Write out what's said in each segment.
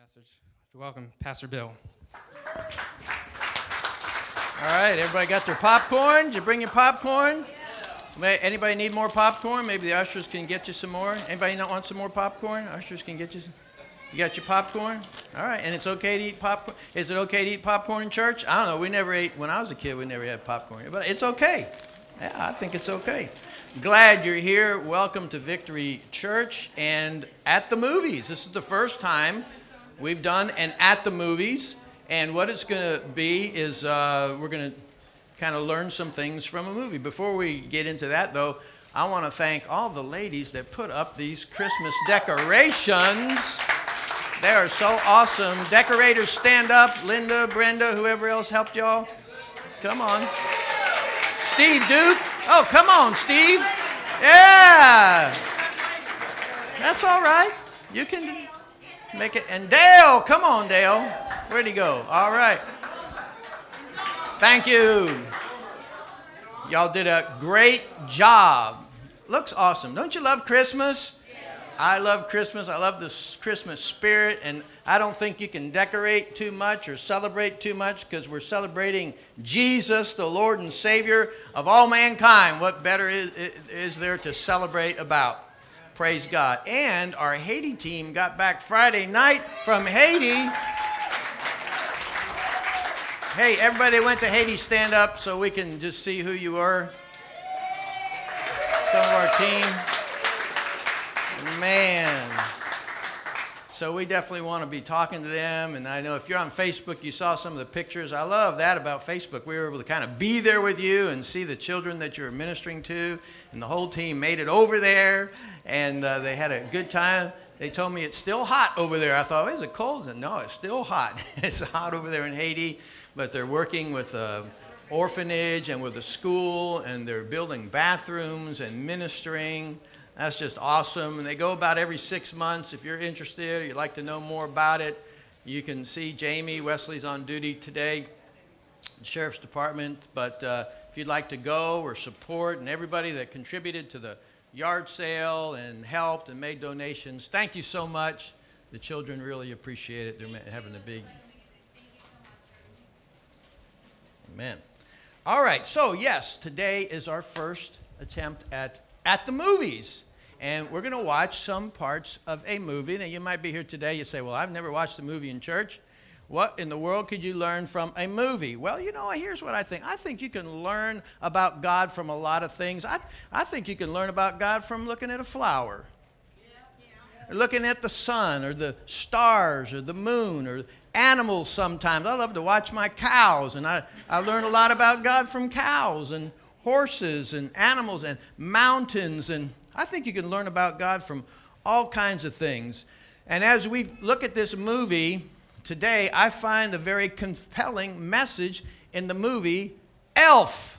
message. Welcome, Pastor Bill. All right, everybody got their popcorn? Did you bring your popcorn? Yeah. Anybody need more popcorn? Maybe the ushers can get you some more. Anybody not want some more popcorn? Ushers can get you some. You got your popcorn? All right, and it's okay to eat popcorn? Is it okay to eat popcorn in church? I don't know. We never ate, when I was a kid, we never had popcorn. But it's okay. Yeah, I think it's okay. Glad you're here. Welcome to Victory Church and At the Movies. This is the first time we've done an At the Movies. And what it's going to be is we're going to kind of learn some things from a movie. Before we get into that, though, I want to thank all the ladies that put up these Christmas decorations. They are so awesome. Decorators, stand up. Linda, Brenda, whoever else helped y'all. Come on. Steve Duke. Oh, come on, Steve. Yeah. That's all right. You can make it. And Dale, come on, Dale. Where'd he go? All right. Thank you. Y'all did a great job. Looks awesome. Don't you love Christmas? I love Christmas. I love this Christmas spirit, and I don't think you can decorate too much or celebrate too much because we're celebrating Jesus, the Lord and Savior of all mankind. What better is there to celebrate about? Praise God. And our Haiti team got back Friday night from Haiti. Hey, everybody went to Haiti, stand up so we can just see who you were. Some of our team. Man. So we definitely want to be talking to them. And I know if you're on Facebook, you saw some of the pictures. I love that about Facebook. We were able to kind of be there with you and see the children that you're ministering to. And the whole team made it over there. And they had a good time. They told me it's still hot over there. I thought, is it cold? No, it's still hot. It's hot over there in Haiti. But they're working with an orphanage and with a school. And they're building bathrooms and ministering. That's just awesome. And they go about every 6 months. If you're interested or you'd like to know more about it, you can see Jamie. Wesley's on duty today, the Sheriff's Department. But if you'd like to go or support, and everybody that contributed to the yard sale and helped and made donations, thank you so much. The children really appreciate it. They're having a big... Amen. All right. So, yes, today is our first attempt at the Movies. And we're going to watch some parts of a movie. Now, you might be here today, you say, well, I've never watched a movie in church. What in the world could you learn from a movie? Well, you know, here's what I think. I think you can learn about God from a lot of things. I think you can learn about God from looking at a flower. Or looking at the sun or the stars or the moon or animals sometimes. I love to watch my cows, and I learn a lot about God from cows and horses and animals and mountains, and I think you can learn about God from all kinds of things. And as we look at this movie today, I find a very compelling message in the movie Elf.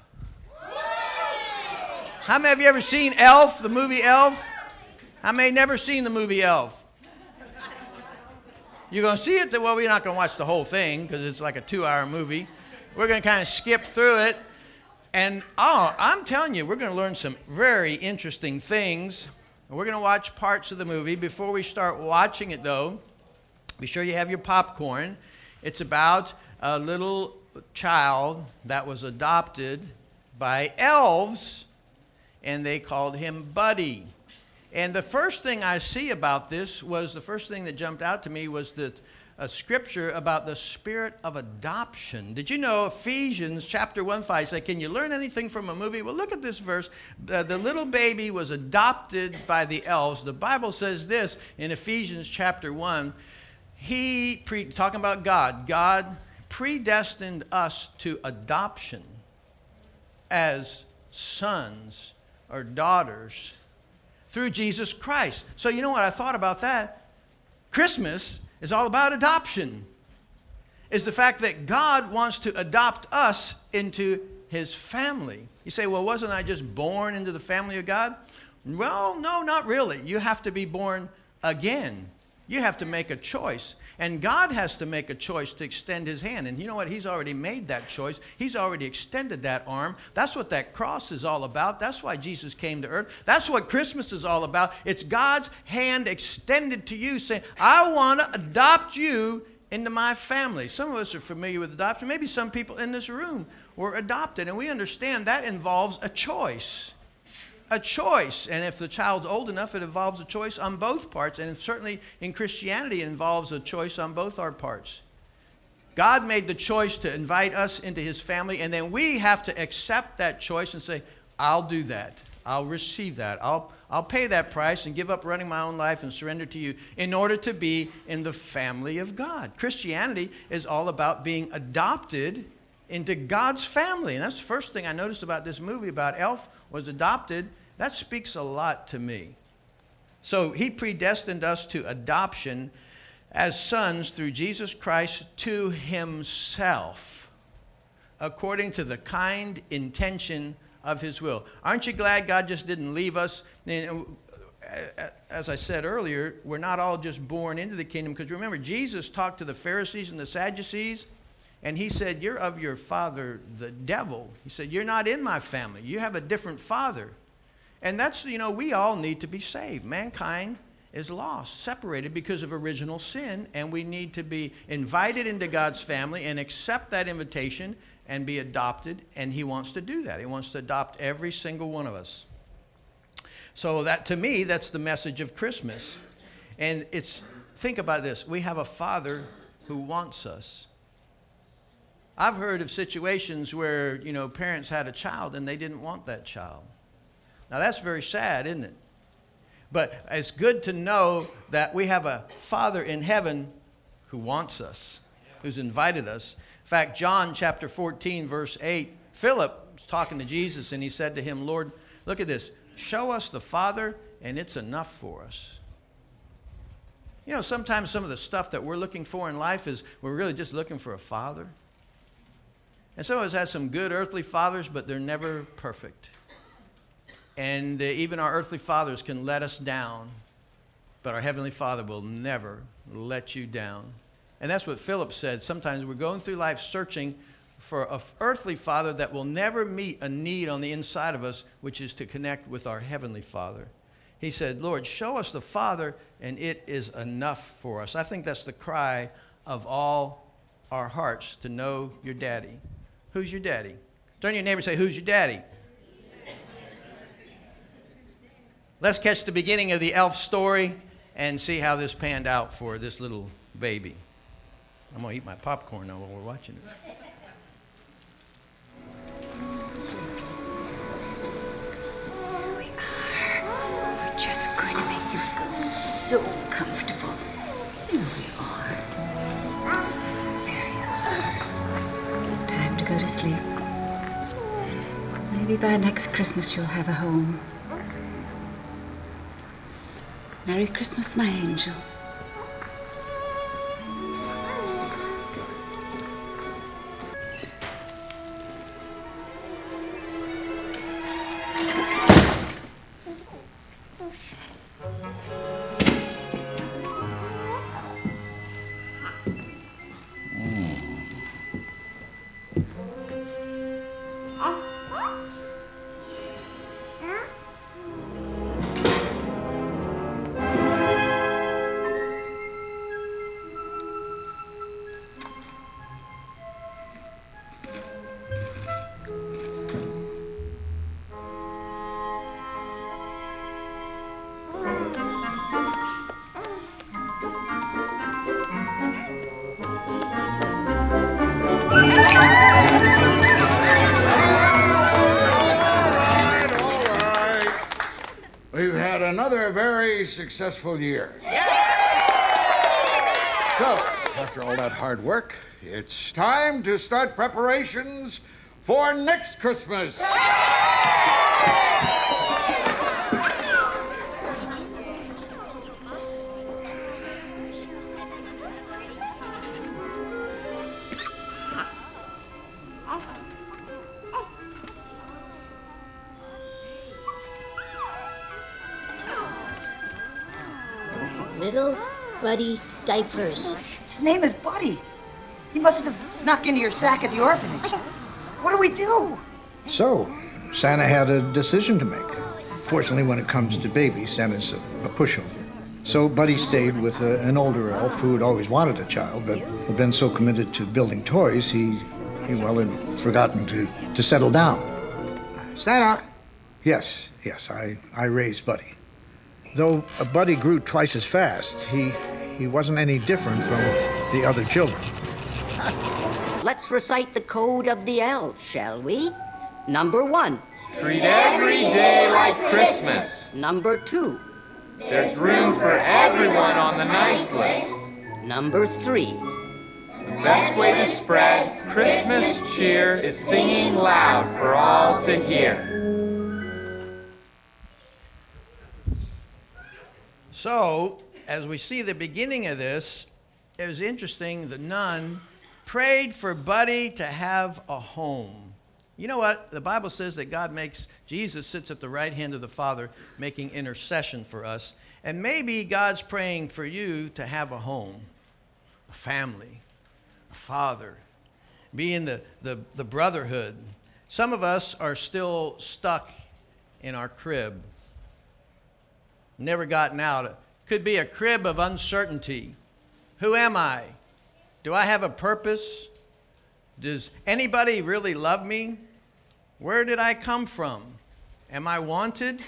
How many of you ever seen Elf, the movie Elf? How many never seen the movie Elf? You're going to see it? Well, we're not going to watch the whole thing because it's like a 2-hour movie. We're going to kind of skip through it. And I'm telling you, we're going to learn some very interesting things. We're going to watch parts of the movie. Before we start watching it, though, be sure you have your popcorn. It's about a little child that was adopted by elves, and they called him Buddy. And the first thing I see about this was, the first thing that jumped out to me was that a scripture about the spirit of adoption. Did you know Ephesians chapter 1:5 said, can you learn anything from a movie? Well, look at this verse. The little baby was adopted by the elves. The Bible says this in Ephesians chapter 1. Talking about God predestined us to adoption as sons or daughters through Jesus Christ. So you know what I thought about that? Christmas is all about adoption. Is the fact that God wants to adopt us into his family. You say, well, wasn't I just born into the family of God? Well, no, not really. You have to be born again. You have to make a choice. And God has to make a choice to extend his hand. And you know what? He's already made that choice. He's already extended that arm. That's what that cross is all about. That's why Jesus came to earth. That's what Christmas is all about. It's God's hand extended to you saying, I want to adopt you into my family. Some of us are familiar with adoption. Maybe some people in this room were adopted. And we understand that involves a choice. A choice. And if the child's old enough, it involves a choice on both parts. And certainly in Christianity, it involves a choice on both our parts. God made the choice to invite us into his family, and then we have to accept that choice and say, I'll do that. I'll receive that. I'll pay that price and give up running my own life and surrender to you in order to be in the family of God. Christianity is all about being adopted into God's family. And that's the first thing I noticed about this movie about Elf was adopted. That speaks a lot to me. So he predestined us to adoption as sons through Jesus Christ to himself, according to the kind intention of his will. Aren't you glad God just didn't leave us? As I said earlier, we're not all just born into the kingdom, because remember, Jesus talked to the Pharisees and the Sadducees, and he said, you're of your father, the devil. He said, you're not in my family. You have a different father. And that's, we all need to be saved. Mankind is lost, separated because of original sin, and we need to be invited into God's family and accept that invitation and be adopted, and he wants to do that. He wants to adopt every single one of us. So that, to me, that's the message of Christmas. And think about this. We have a father who wants us. I've heard of situations where, parents had a child and they didn't want that child. Now, that's very sad, isn't it? But it's good to know that we have a Father in heaven who wants us, who's invited us. In fact, John chapter 14, verse 8, Philip was talking to Jesus, and he said to him, Lord, look at this. Show us the Father, and it's enough for us. Sometimes some of the stuff that we're looking for in life is we're really just looking for a father. And some of us have some good earthly fathers, but they're never perfect. And even our earthly fathers can let us down, but our Heavenly Father will never let you down. And that's what Philip said. Sometimes we're going through life searching for an earthly father that will never meet a need on the inside of us, which is to connect with our Heavenly Father. He said, Lord, show us the Father, and it is enough for us. I think that's the cry of all our hearts, to know your daddy. Who's your daddy? Turn to your neighbor and say, who's your daddy? Let's catch the beginning of the elf story and see how this panned out for this little baby. I'm going to eat my popcorn now while we're watching it. Here we are. We're just going to make you feel so comfortable. Here we are. There you are. It's time to go to sleep. Maybe by next Christmas you'll have a home. Merry Christmas, my angel. We've had another very successful year. So, after all that hard work, it's time to start preparations for next Christmas. Little Buddy diapers. His name is Buddy. He must have snuck into your sack at the orphanage. What do we do? So, Santa had a decision to make. Fortunately, when it comes to babies, Santa's a pushover. So Buddy stayed with an older elf who had always wanted a child, but had been so committed to building toys, he had forgotten to settle down. Santa! Yes, I raised Buddy. Though Buddy grew twice as fast, he wasn't any different from the other children. Let's recite the code of the elves, shall we? Number 1. Treat every day like Christmas. Number 2. There's room for everyone on the nice list. Number 3. The best way to spread Christmas cheer is singing loud for all to hear. So, as we see the beginning of this, it was interesting. The nun prayed for Buddy to have a home. You know what? The Bible says that Jesus sits at the right hand of the Father making intercession for us. And maybe God's praying for you to have a home, a family, a father, be in the brotherhood. Some of us are still stuck in our crib, never gotten out. Could be a crib of uncertainty. Who am I? Do I have a purpose? Does anybody really love me? Where did I come from? Am I wanted?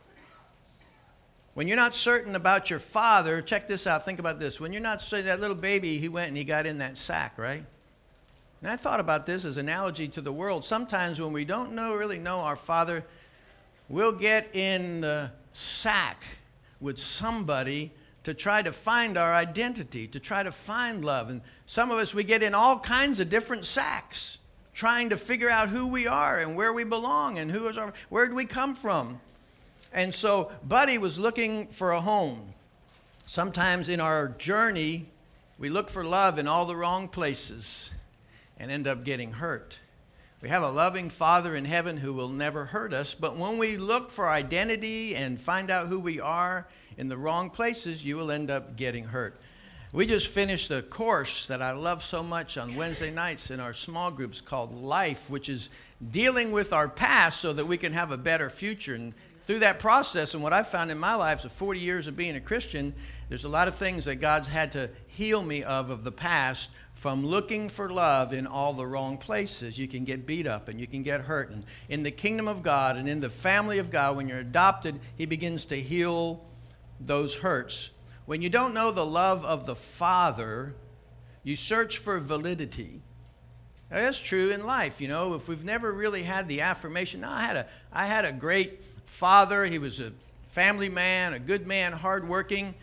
When you're not certain about your father, check this out, think about this. When you're not certain, that little baby, he went and he got in that sack, right? And I thought about this as an analogy to the world. Sometimes when we don't really know our father, we'll get in the sack with somebody to try to find our identity, to try to find love. And some of us, we get in all kinds of different sacks, trying to figure out who we are and where we belong and where do we come from. And so Buddy was looking for a home. Sometimes in our journey, we look for love in all the wrong places and end up getting hurt. We have a loving Father in heaven who will never hurt us, but when we look for identity and find out who we are in the wrong places, you will end up getting hurt. We just finished a course that I love so much on Wednesday nights in our small groups called Life, which is dealing with our past so that we can have a better future. And through that process, and what I've found in my life, of 40 years of being a Christian, there's a lot of things that God's had to heal me of the past from looking for love in all the wrong places. You can get beat up and you can get hurt. And in the kingdom of God and in the family of God, when you're adopted, He begins to heal those hurts. When you don't know the love of the Father, you search for validity. Now, that's true in life, you know. If we've never really had the affirmation, no, I had a great father. He was a family man, a good man, hardworking.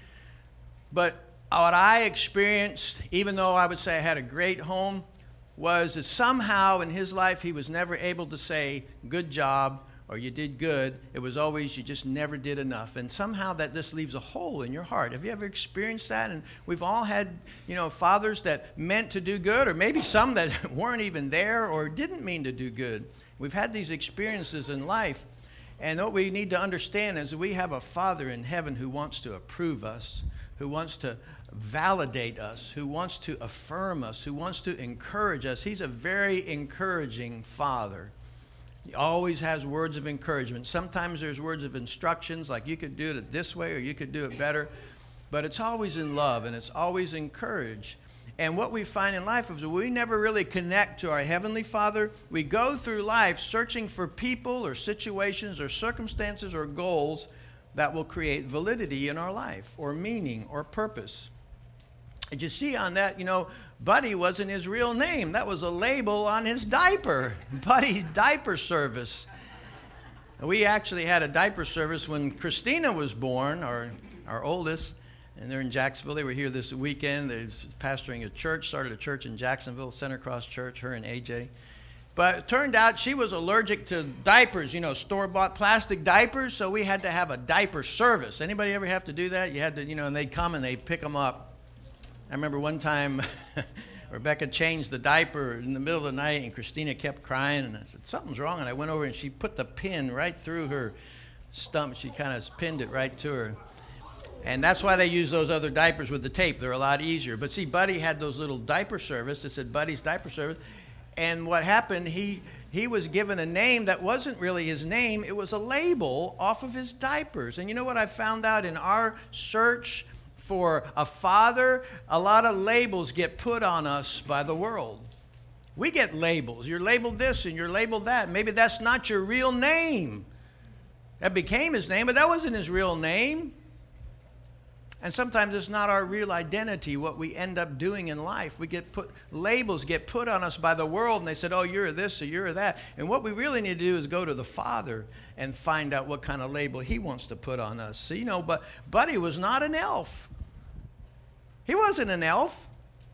But what I experienced, even though I would say I had a great home, was that somehow in his life he was never able to say, good job, or you did good. It was always, you just never did enough. And somehow that just leaves a hole in your heart. Have you ever experienced that? And we've all had, fathers that meant to do good, or maybe some that weren't even there or didn't mean to do good. We've had these experiences in life. And what we need to understand is that we have a Father in heaven who wants to approve us, who wants to validate us, who wants to affirm us, who wants to encourage us. He's a very encouraging Father. He always has words of encouragement. Sometimes there's words of instructions, like you could do it this way or you could do it better. But it's always in love and it's always encouraged. And what we find in life is that we never really connect to our Heavenly Father. We go through life searching for people or situations or circumstances or goals that will create validity in our life or meaning or purpose. And you see on that, Buddy wasn't his real name. That was a label on his diaper, Buddy's Diaper Service. We actually had a diaper service when Christina was born, our oldest, and they're in Jacksonville. They were here this weekend. They're pastoring a church, started a church in Jacksonville, Center Cross Church, her and AJ. But it turned out she was allergic to diapers, store-bought plastic diapers, so we had to have a diaper service. Anybody ever have to do that? You had to, and they'd come and they'd pick them up. I remember one time Rebecca changed the diaper in the middle of the night, and Christina kept crying, and I said, something's wrong. And I went over and she put the pin right through her stomach. She kind of pinned it right to her. And that's why they use those other diapers with the tape. They're a lot easier. But see, Buddy had those little diaper service. It said Buddy's Diaper Service. And what happened, he was given a name that wasn't really his name. It was a label off of his diapers. And you know what I found out in our search for a father? A lot of labels get put on us by the world. We get labels. You're labeled this and you're labeled that. Maybe that's not your real name. That became his name, but that wasn't his real name. And sometimes it's not our real identity, what we end up doing in life. Labels get put on us by the world, and they said, oh, you're this or you're that. And what we really need to do is go to the Father and find out what kind of label he wants to put on us. So, but Buddy was not an elf. He wasn't an elf.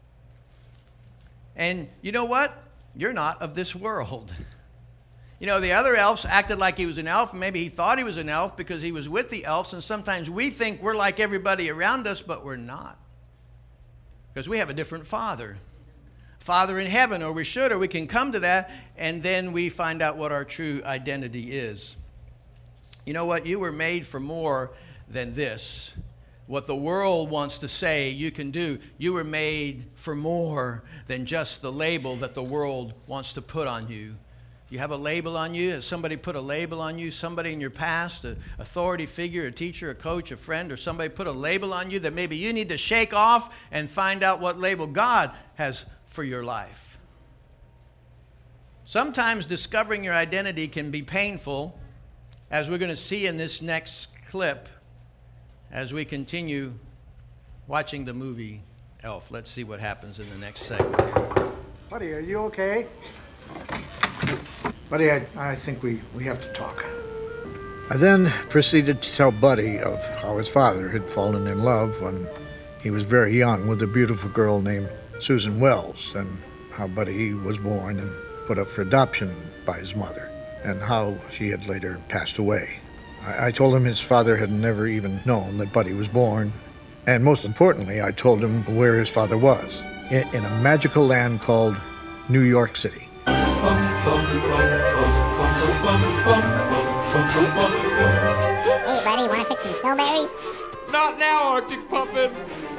And you know what? You're not of this world. The other elves acted like he was an elf, and maybe he thought he was an elf because he was with the elves, and sometimes we think we're like everybody around us, but we're not. Because we have a different Father. Father in heaven, or we can come to that, and then we find out what our true identity is. You know what? You were made for more than this. What the world wants to say you can do, you were made for more than just the label that the world wants to put on you. You have a label on you? Has somebody put a label on you? Somebody in your past, an authority figure, a teacher, a coach, a friend, or somebody put a label on you that maybe you need to shake off and find out what label God has for your life. Sometimes discovering your identity can be painful, as we're going to see in this next clip as we continue watching the movie Elf. Let's see what happens in the next segment here. Buddy, are you okay? Buddy, I think we have to talk. I then proceeded to tell Buddy of how his father had fallen in love when he was very young with a beautiful girl named Susan Wells, and how Buddy was born and put up for adoption by his mother, and how she had later passed away. I told him his father had never even known that Buddy was born, and most importantly, I told him where his father was, in a magical land called New York City. Hey, buddy, want to pick some snowberries? Not now, Arctic Puffin.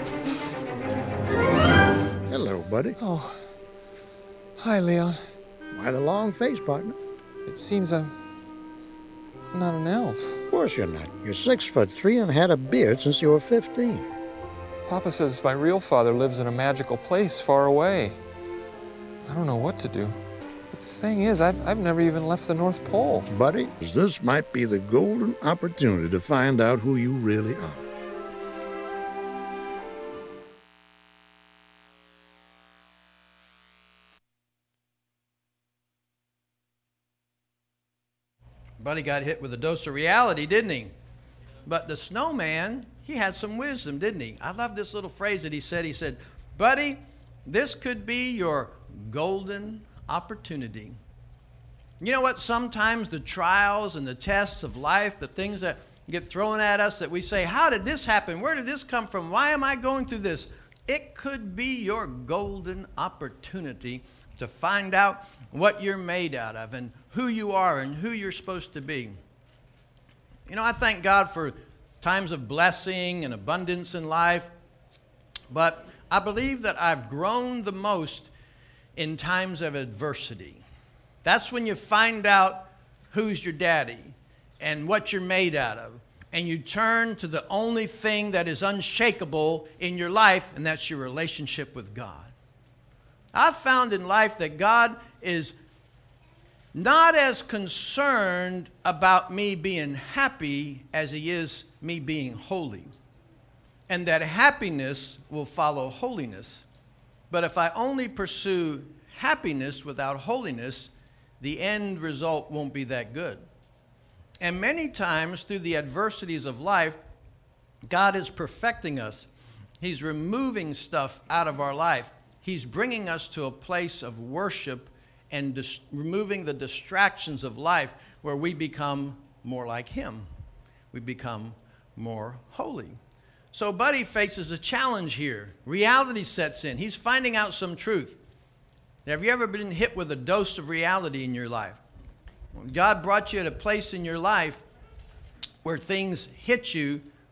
Hello, buddy. Oh. Hi, Leon. Why the long face, partner? It seems I'm not an elf. Of course you're not. You're 6'3" and had a beard since you were 15. Papa says my real father lives in a magical place far away. I don't know what to do. But the thing is, I've never even left the North Pole. Buddy, this might be the golden opportunity to find out who you really are. Buddy got hit with a dose of reality, didn't he? But the snowman, he had some wisdom, didn't he? I love this little phrase that he said. He said, Buddy, this could be your golden opportunity. You know what? Sometimes the trials and the tests of life, the things that get thrown at us that we say, how did this happen? Where did this come from? Why am I going through this? It could be your golden opportunity to find out what you're made out of and who you are and who you're supposed to be. I thank God for times of blessing and abundance in life, but I believe that I've grown the most in times of adversity. That's when you find out who's your daddy and what you're made out of, and you turn to the only thing that is unshakable in your life, and that's your relationship with God. I've found in life that God is not as concerned about me being happy as he is me being holy. And that happiness will follow holiness. But if I only pursue happiness without holiness, the end result won't be that good. And many times through the adversities of life, God is perfecting us. He's removing stuff out of our life. He's bringing us to a place of worship and removing the distractions of life where we become more like him. We become more holy. So Buddy faces a challenge here. Reality sets in. He's finding out some truth. Have you ever been hit with a dose of reality in your life? When God brought you at a place in your life where things hit you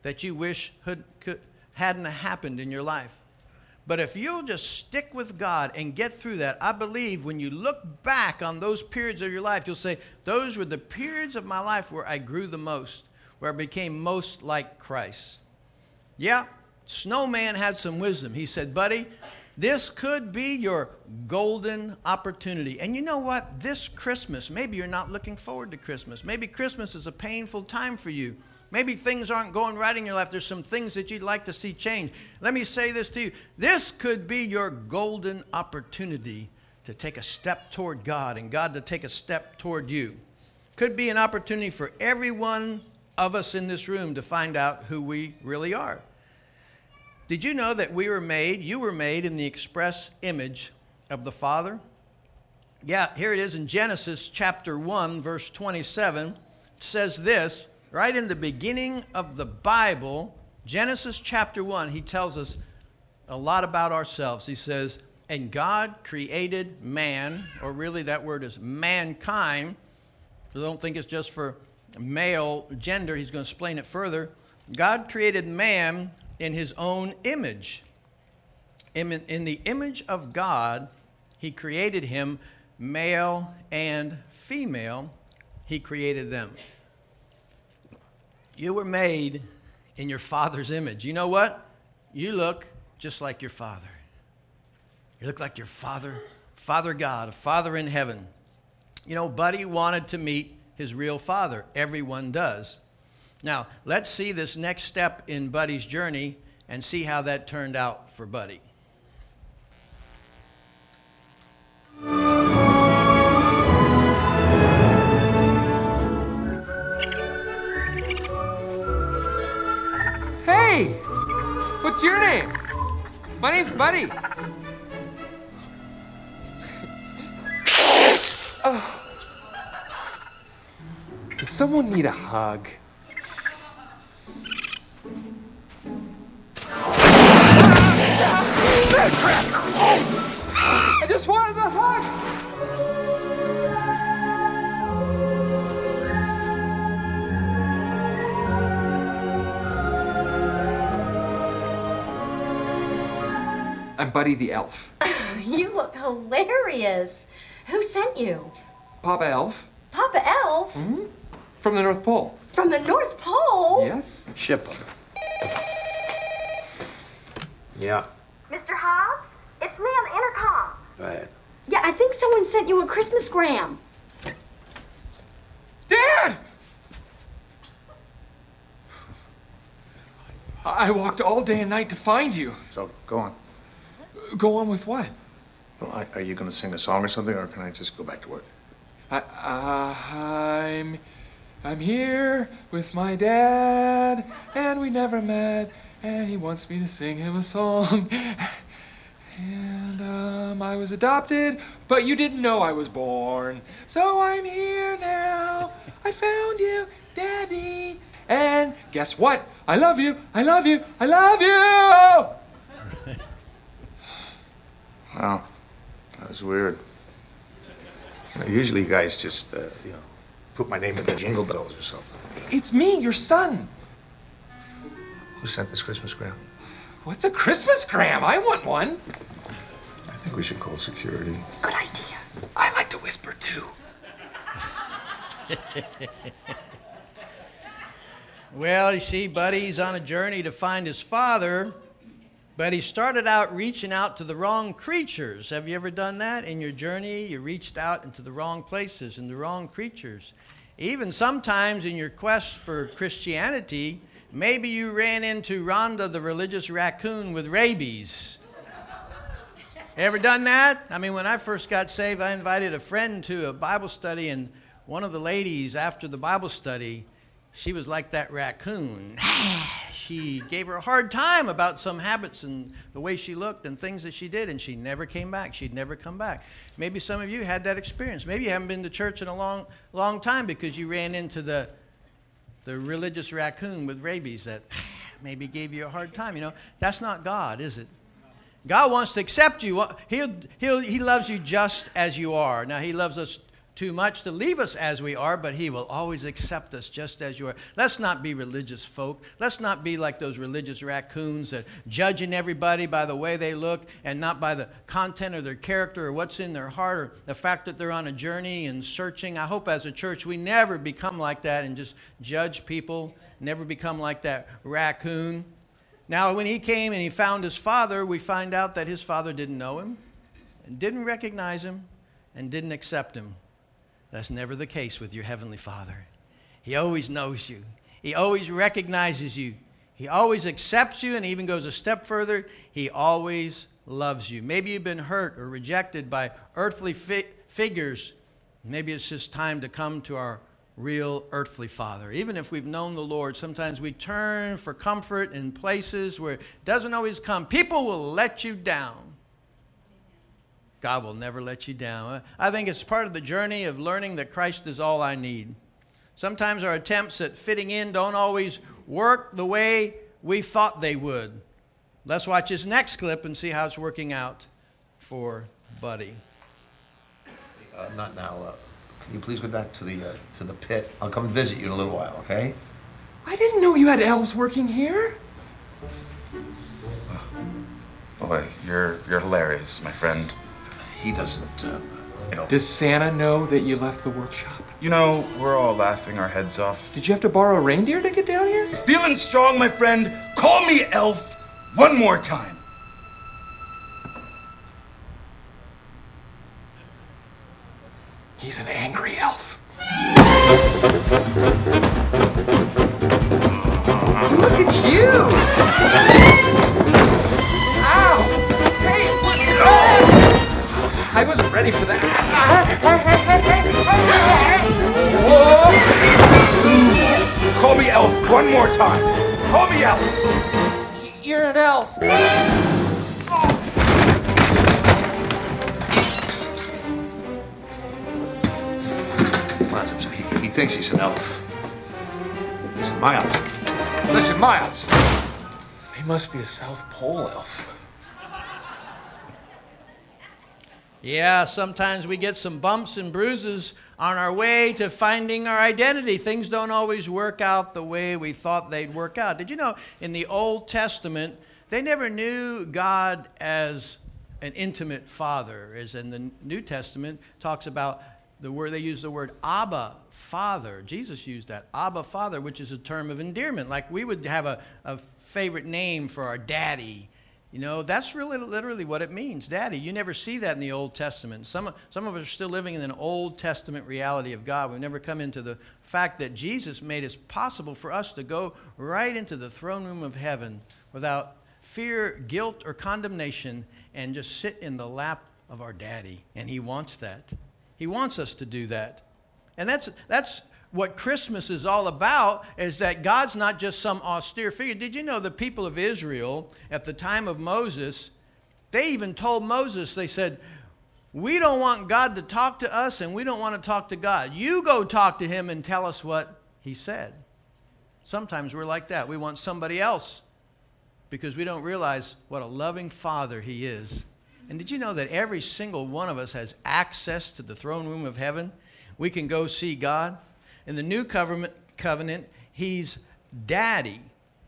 that you wish hadn't happened in your life. But if you'll just stick with God and get through that, I believe when you look back on those periods of your life, you'll say, those were the periods of my life where I grew the most, where I became most like Christ. Yeah, Snowman had some wisdom. He said, buddy, this could be your golden opportunity. And you know what? This Christmas, maybe you're not looking forward to Christmas. Maybe Christmas is a painful time for you. Maybe things aren't going right in your life. There's some things that you'd like to see change. Let me say this to you. This could be your golden opportunity to take a step toward God and God to take a step toward you. Could be an opportunity for every one of us in this room to find out who we really are. Did you know that you were made in the express image of the Father? Yeah, here it is in Genesis chapter 1, verse 27. It says this, right in the beginning of the Bible, Genesis chapter 1, he tells us a lot about ourselves. He says, and God created man, or really that word is mankind. So don't think it's just for male gender. He's going to explain it further. God created man in his own image. In the image of God, he created him, male and female, he created them. You were made in your Father's image. You know what? You look just like your Father. You look like your Father, Father God, a Father in heaven. You know, Buddy wanted to meet his real father. Everyone does. Now, let's see this next step in Buddy's journey and see how that turned out for Buddy. Hey! What's your name? My name's Buddy. Oh. Does someone need a hug? I just wanted a hug! I'm Buddy the Elf. You look hilarious. Who sent you? Papa Elf. Papa Elf? Mm-hmm. From the North Pole. From the North Pole? Yes. Ship. Yeah. Mr. Hobbs, it's me on the intercom. Go ahead. Yeah, I think someone sent you a Christmasgram. Dad! I walked all day and night to find you. So, go on. Go on with what? Well, are you going to sing a song or something, or can I just go back to work? I'm here with my dad, and we never met, and he wants me to sing him a song. And I was adopted, but you didn't know I was born. So I'm here now. I found you, Daddy. And guess what? I love you. I love you. I love you. Wow, that was weird. Usually you guys just, put my name in the jingle bells or something. It's me, your son. Who sent this Christmasgram? What's a Christmasgram? I want one. I think we should call security. Good idea. I like to whisper, too. Well, you see, Buddy's on a journey to find his father, but he started out reaching out to the wrong creatures. Have you ever done that in your journey? You reached out into the wrong places and the wrong creatures. Even sometimes in your quest for Christianity, maybe you ran into Rhonda the religious raccoon with rabies. Ever done that? I mean, when I first got saved, I invited a friend to a Bible study, and one of the ladies after the Bible study, she was like that raccoon. She gave her a hard time about some habits and the way she looked and things that she did, and she never came back. She'd never come back. Maybe some of you had that experience. Maybe you haven't been to church in a long time because you ran into the religious raccoon with rabies that maybe gave you a hard time. You know, that's not God, is it? God wants to accept you. He loves you just as you are. Now, he loves us too much to leave us as we are, but he will always accept us just as you are. Let's not be religious folk. Let's not be like those religious raccoons that judging everybody by the way they look and not by the content of their character or what's in their heart or the fact that they're on a journey and searching. I hope as a church we never become like that and just judge people, never become like that raccoon. Now, when he came and he found his father, we find out that his father didn't know him and didn't recognize him and didn't accept him. That's never the case with your heavenly Father. He always knows you. He always recognizes you. He always accepts you and even goes a step further. He always loves you. Maybe you've been hurt or rejected by earthly figures. Maybe it's just time to come to our real earthly Father. Even if we've known the Lord, sometimes we turn for comfort in places where it doesn't always come. People will let you down. God will never let you down. I think it's part of the journey of learning that Christ is all I need. Sometimes our attempts at fitting in don't always work the way we thought they would. Let's watch this next clip and see how it's working out for Buddy. Not now. Can you please go back to the pit? I'll come visit you in a little while, okay? I didn't know you had elves working here. Boy, you're hilarious, my friend. He doesn't, Does Santa know that you left the workshop? You know, we're all laughing our heads off. Did you have to borrow a reindeer to get down here? Feeling strong, my friend? Call me Elf one more time. He's an angry elf. Look at you! Ow! Hey! I wasn't ready for that. Call me Elf one more time. Call me Elf. You're an elf. He thinks he's an elf. Listen, Miles. Listen, Miles. He must be a South Pole elf. Yeah, sometimes we get some bumps and bruises on our way to finding our identity. Things don't always work out the way we thought they'd work out. Did you know in the Old Testament, they never knew God as an intimate father, as in the New Testament talks about the word, they use the word Abba, Father. Jesus used that, Abba, Father, which is a term of endearment. Like we would have a favorite name for our daddy. You know, that's really literally what it means, daddy. You never see that in the Old Testament. Some of us are still living in an Old Testament reality of God. We've never come into the fact that Jesus made it possible for us to go right into the throne room of heaven without fear, guilt, or condemnation and just sit in the lap of our daddy. And he wants that. He wants us to do that. And that's what Christmas is all about, is that God's not just some austere figure. Did you know the people of Israel at the time of Moses, they even told Moses, they said, we don't want God to talk to us and we don't want to talk to God. You go talk to him and tell us what he said. Sometimes we're like that. We want somebody else because we don't realize what a loving father he is. And did you know that every single one of us has access to the throne room of heaven? We can go see God. In the new covenant, he's daddy.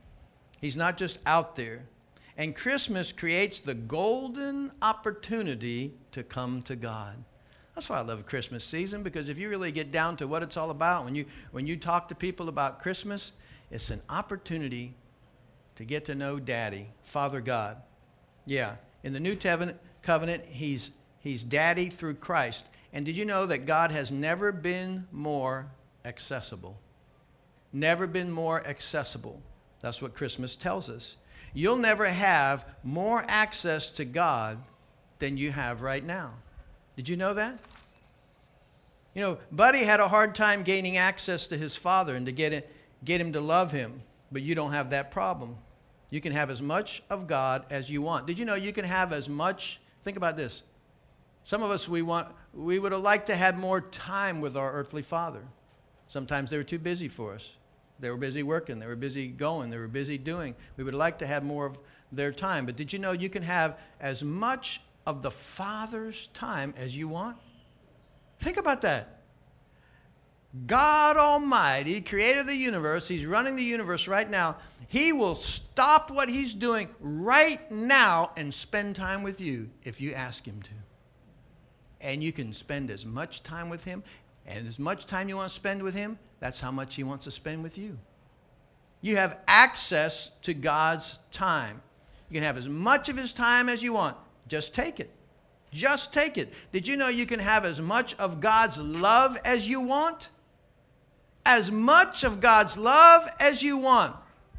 He's not just out there. And Christmas creates the golden opportunity to come to God. That's why I love Christmas season, because if you really get down to what it's all about, when you talk to people about Christmas, it's an opportunity to get to know Daddy, Father God. Yeah, in the new covenant, he's Daddy through Christ. And did you know that God has never been more accessible? Never been more accessible. That's what Christmas tells us. You'll never have more access to God than you have right now. Did you know that? You know, Buddy had a hard time gaining access to his father and to get him to love him, but you don't have that problem. You can have as much of God as you want. Did you know you can have as much? Think about this. Some of us, we would have liked to have more time with our earthly father. Sometimes they were too busy for us. They were busy working. They were busy going. They were busy doing. We would like to have more of their time. But did you know you can have as much of the Father's time as you want? Think about that. God Almighty, creator of the universe, he's running the universe right now. He will stop what he's doing right now and spend time with you if you ask him to. And you can spend as much time with him, and as much time you want to spend with him, that's how much he wants to spend with you. You have access to God's time. You can have as much of his time as you want. Just take it. Just take it. Did you know you can have as much of God's love as you want? As much of God's love as you want.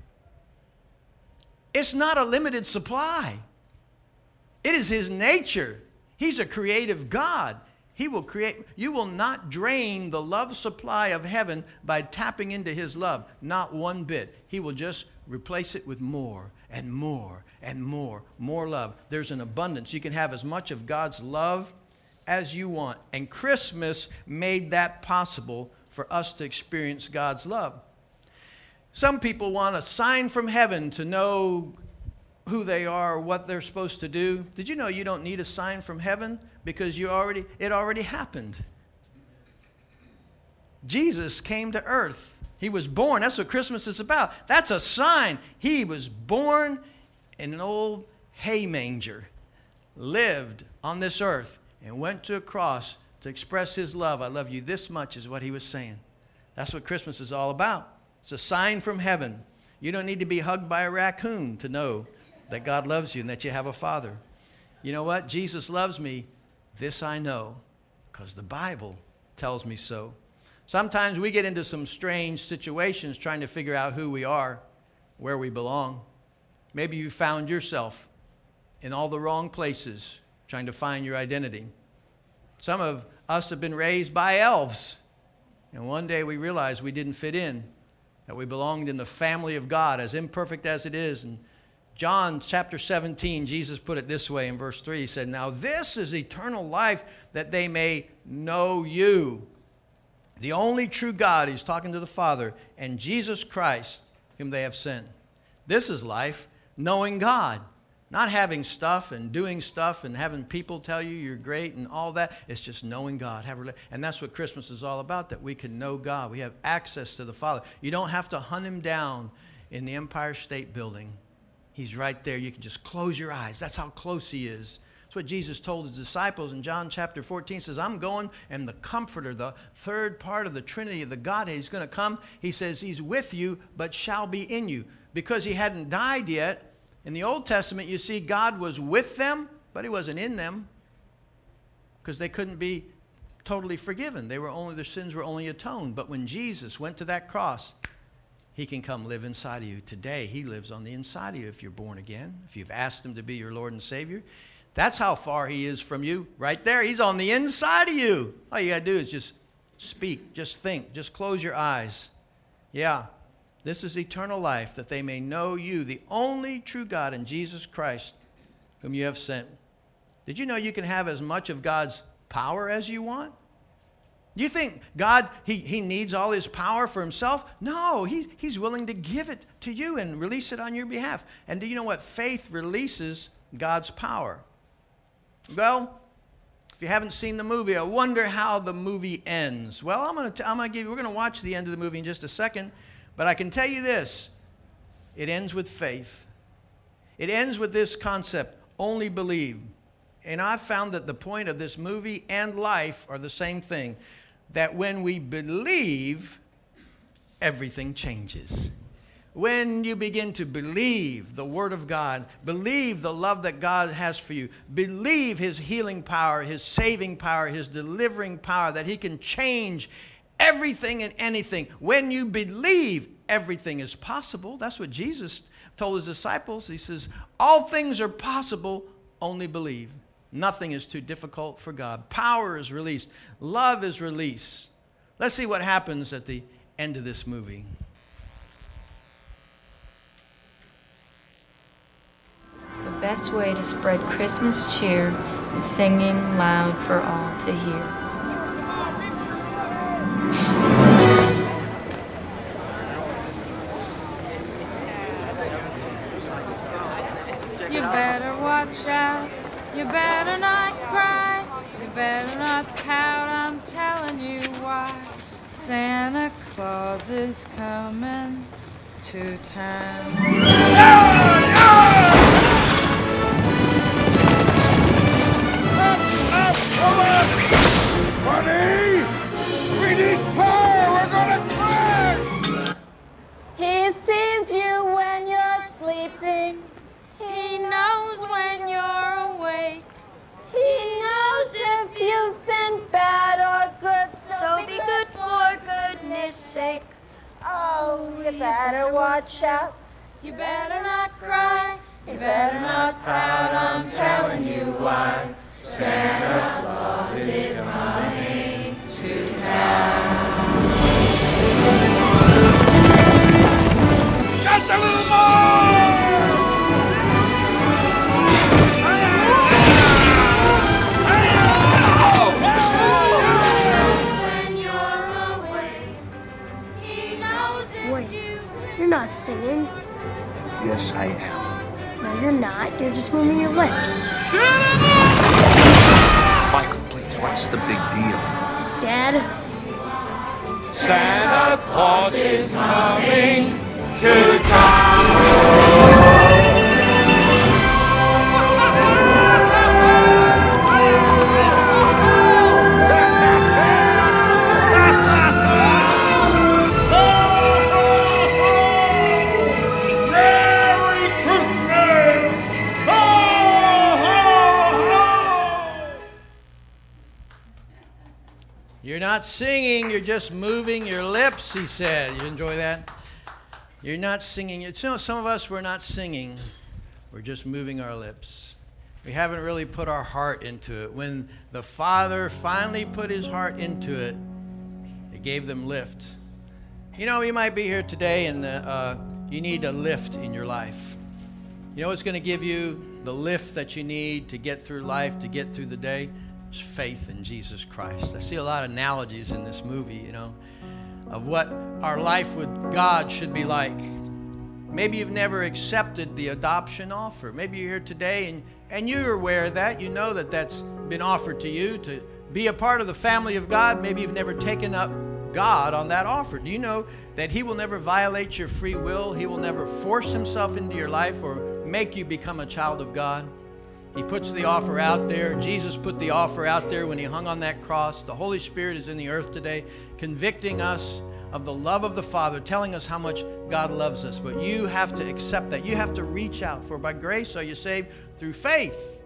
It's not a limited supply. It is his nature. He's a creative God. He will create. You will not drain the love supply of heaven by tapping into his love. Not one bit. He will just replace it with more and more and more love. There's an abundance. You can have as much of God's love as you want. And Christmas made that possible for us to experience God's love. Some people want a sign from heaven to know who they are or what they're supposed to do. Did you know you don't need a sign from heaven because it already happened? Jesus came to earth. He was born. That's what Christmas is about. That's a sign. He was born in an old hay manger, lived on this earth, and went to a cross to express his love. I love you this much is what he was saying. That's what Christmas is all about. It's a sign from heaven. You don't need to be hugged by a raccoon to know that God loves you and that you have a father. You know what? Jesus loves me. This I know because the Bible tells me so. Sometimes we get into some strange situations trying to figure out who we are, where we belong. Maybe you found yourself in all the wrong places trying to find your identity. Some of us have been raised by elves, and one day we realized we didn't fit in, that we belonged in the family of God, as imperfect as it is. And John chapter 17, Jesus put it this way in verse 3. He said, "Now this is eternal life, that they may know you, the only true God," he's talking to the Father, "and Jesus Christ, whom they have sent." This is life, knowing God. Not having stuff and doing stuff and having people tell you you're great and all that. It's just knowing God. And that's what Christmas is all about, that we can know God. We have access to the Father. You don't have to hunt him down in the Empire State Building. He's right there. You can just close your eyes. That's how close he is. That's what Jesus told his disciples in John chapter 14. Says, "I'm going, and the Comforter, the third part of the Trinity of the Godhead, he's going to come." He says, "He's with you, but shall be in you." Because he hadn't died yet, in the Old Testament, you see God was with them, but he wasn't in them because they couldn't be totally forgiven. Their sins were only atoned. But when Jesus went to that cross, he can come live inside of you. Today, he lives on the inside of you if you're born again, if you've asked him to be your Lord and Savior. That's how far he is from you, right there. He's on the inside of you. All you got to do is just speak, just think, just close your eyes. Yeah. This is eternal life, that they may know you, the only true God, and Jesus Christ, whom you have sent. Did you know you can have as much of God's power as you want? You think God, he needs all his power for himself? No, he's willing to give it to you and release it on your behalf. And do you know what? Faith releases God's power. Well, if you haven't seen the movie, I wonder how the movie ends. Well, we're going to watch the end of the movie in just a second. But I can tell you this, it ends with faith. It ends with this concept, only believe. And I've found that the point of this movie and life are the same thing, that when we believe, everything changes. When you begin to believe the Word of God, believe the love that God has for you, believe his healing power, his saving power, his delivering power, that he can change everything and anything. When you believe, everything is possible. That's what Jesus told his disciples. He says, all things are possible, only believe. Nothing is too difficult for God. Power is released. Love is released. Let's see what happens at the end of this movie. The best way to spread Christmas cheer is singing loud for all to hear. You better watch out, you better not cry, you better not pout, I'm telling you why. Santa Claus is coming to town. Buddy! We need power! We're gonna crash! He sees you when you're sleeping. He knows when you're awake. He knows if you've been bad or good. So be good for goodness sake. Oh, you better watch out. You better not cry. You better not pout. I'm telling you why. Santa Claus is coming to town. Just a little more! You're not singing. Yes, I am. No, you're not. You're just moving your lips. Michael, please, what's the big deal? Dad? Santa Claus is coming to town. You're not singing, you're just moving your lips, he said. You enjoy that? You're not singing. You know, some of us, we're not singing. We're just moving our lips. We haven't really put our heart into it. When the Father finally put his heart into it, it gave them lift. You know, you might be here today and you need a lift in your life. You know what's going to give you the lift that you need to get through life, to get through the day? It's faith in Jesus Christ. I see a lot of analogies in this movie, you know, of what our life with God should be like. Maybe you've never accepted the adoption offer. Maybe you're here today and you're aware of that. You know that that's been offered to you to be a part of the family of God. Maybe you've never taken up God on that offer. Do you know that he will never violate your free will? He will never force himself into your life or make you become a child of God. He puts the offer out there. Jesus put the offer out there when he hung on that cross. The Holy Spirit is in the earth today, convicting us of the love of the Father, telling us how much God loves us. But you have to accept that. You have to reach out. For by grace are you saved through faith.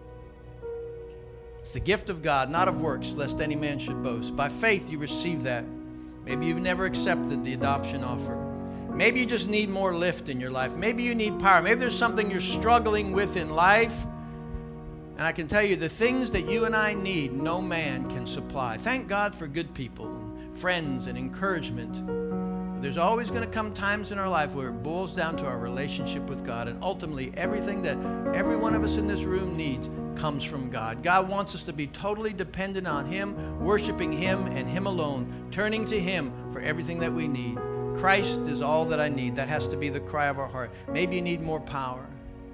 It's the gift of God, not of works, lest any man should boast. By faith you receive that. Maybe you've never accepted the adoption offer. Maybe you just need more lift in your life. Maybe you need power. Maybe there's something you're struggling with in life. And I can tell you, the things that you and I need, no man can supply. Thank God for good people, and friends, and encouragement. But there's always going to come times in our life where it boils down to our relationship with God. And ultimately, everything that every one of us in this room needs comes from God. God wants us to be totally dependent on him, worshiping him and him alone, turning to him for everything that we need. Christ is all that I need. That has to be the cry of our heart. Maybe you need more power.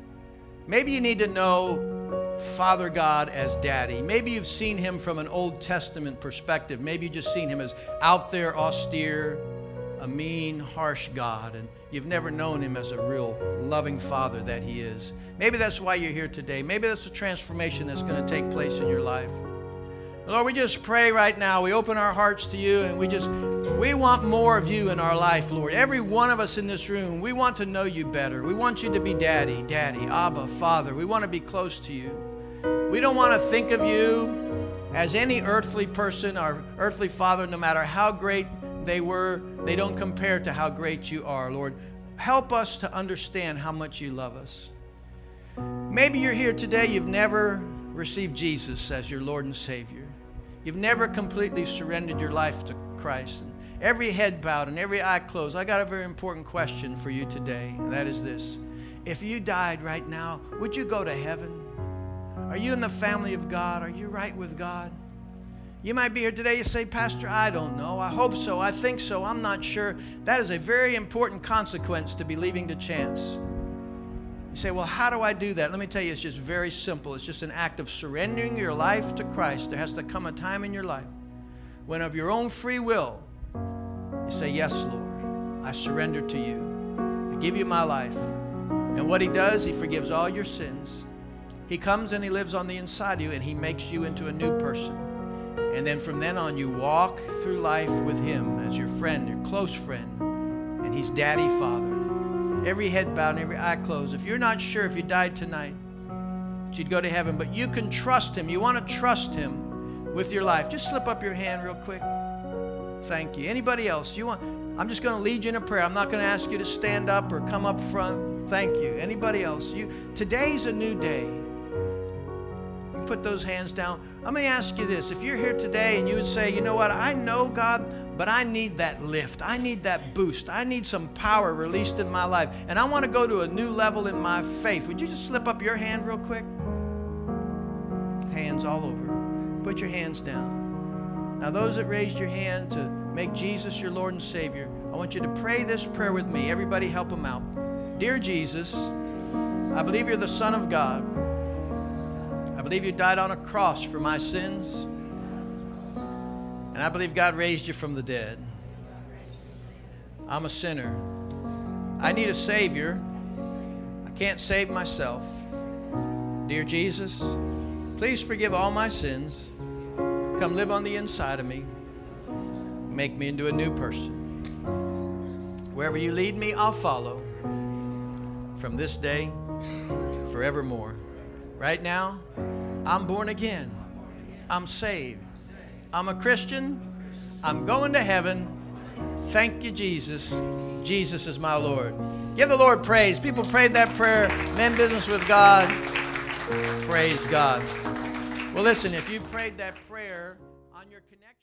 Maybe you need to know Father God as Daddy. Maybe you've seen him from an Old Testament perspective. Maybe you've just seen him as out there, austere, a mean, harsh God, and you've never known him as a real loving Father that he is. Maybe that's why you're here today. Maybe that's the transformation that's going to take place in your life. Lord, we just pray right now. We open our hearts to you, and we want more of you in our life, Lord. Every one of us in this room, we want to know you better. We want you to be Daddy, Abba, Father. We want to be close to you. We don't want to think of you as any earthly person, our earthly father, no matter how great they were. They don't compare to how great you are, Lord. Help us to understand how much you love us. Maybe you're here today, you've never received Jesus as your Lord and Savior. You've never completely surrendered your life to Christ. And every head bowed and every eye closed. I got a very important question for you today, and that is this. If you died right now, would you go to heaven? Are you in the family of God? Are you right with God? You might be here today, you say, Pastor, I don't know. I hope so. I think so. I'm not sure. That is a very important consequence to be leaving to chance. You say, well, how do I do that? Let me tell you, it's just very simple. It's just an act of surrendering your life to Christ. There has to come a time in your life when of your own free will, You say, yes, Lord, I surrender to you. I give you my life. And what he does, he forgives all your sins. He comes and he lives on the inside of you, and he makes you into a new person. And then from then on, you walk through life with him as your friend, your close friend. And he's Daddy, Father. Every head bowed and every eye closed. If you're not sure if you died tonight, that you'd go to heaven, but you can trust him. You want to trust him with your life. Just slip up your hand real quick. Thank you. Anybody else? I'm just going to lead you in a prayer. I'm not going to ask you to stand up or come up front. Thank you. Anybody else? Today's a new day. You can put those hands down. Let me ask you this. If you're here today and you would say, you know what, I know God, but I need that lift. I need that boost. I need some power released in my life. And I want to go to a new level in my faith. Would you just slip up your hand real quick? Hands all over. Put your hands down. Now, those that raised your hand to make Jesus your Lord and Savior, I want you to pray this prayer with me. Everybody help them out. Dear Jesus, I believe you're the Son of God. I believe you died on a cross for my sins. And I believe God raised you from the dead. I'm a sinner. I need a Savior. I can't save myself. Dear Jesus, please forgive all my sins. Come live on the inside of me. Make me into a new person. Wherever you lead me, I'll follow. From this day, forevermore. Right now, I'm born again. I'm saved. I'm a Christian. I'm going to heaven. Thank you, Jesus. Jesus is my Lord. Give the Lord praise. People prayed that prayer. Men business with God. Praise God. Well, listen, if you prayed that prayer on your connection.